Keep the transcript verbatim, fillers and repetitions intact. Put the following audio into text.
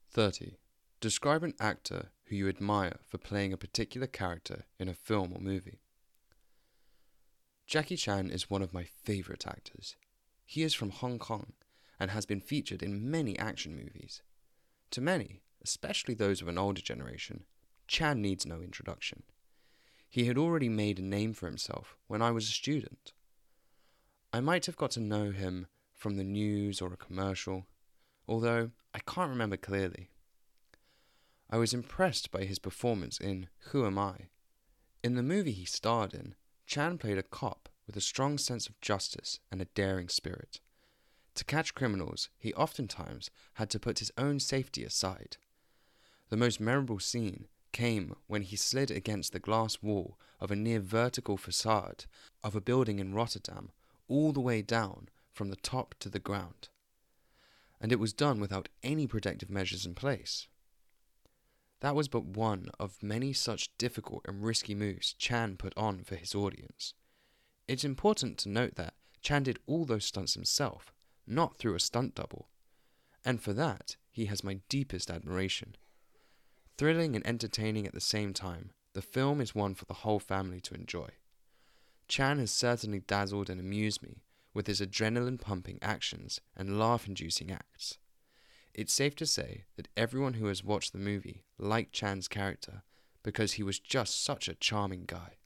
thirty. Describe an actor who you admire for playing a particular character in a film or movie. Jackie Chan is one of my favourite actors. He is from Hong Kong and has been featured in many action movies. To many, especially those of an older generation, Chan needs no introduction. He had already made a name for himself when I was a student. I might have got to know him from the news or a commercial, although I can't remember clearly. I was impressed by his performance in Who Am I? In the movie he starred in, Chan played a cop with a strong sense of justice and a daring spirit. To catch criminals, he oftentimes had to put his own safety aside. The most memorable scene came when he slid against the glass wall of a near vertical facade of a building in Rotterdam all the way down from the top to the ground. And it was done without any protective measures in place. That was but one of many such difficult and risky moves Chan put on for his audience. It's important to note that Chan did all those stunts himself, not through a stunt double. And for that, he has my deepest admiration. Thrilling and entertaining at the same time, the film is one for the whole family to enjoy. Chan has certainly dazzled and amused me with his adrenaline-pumping actions and laugh-inducing acts. It's safe to say that everyone who has watched the movie liked Chan's character because he was just such a charming guy.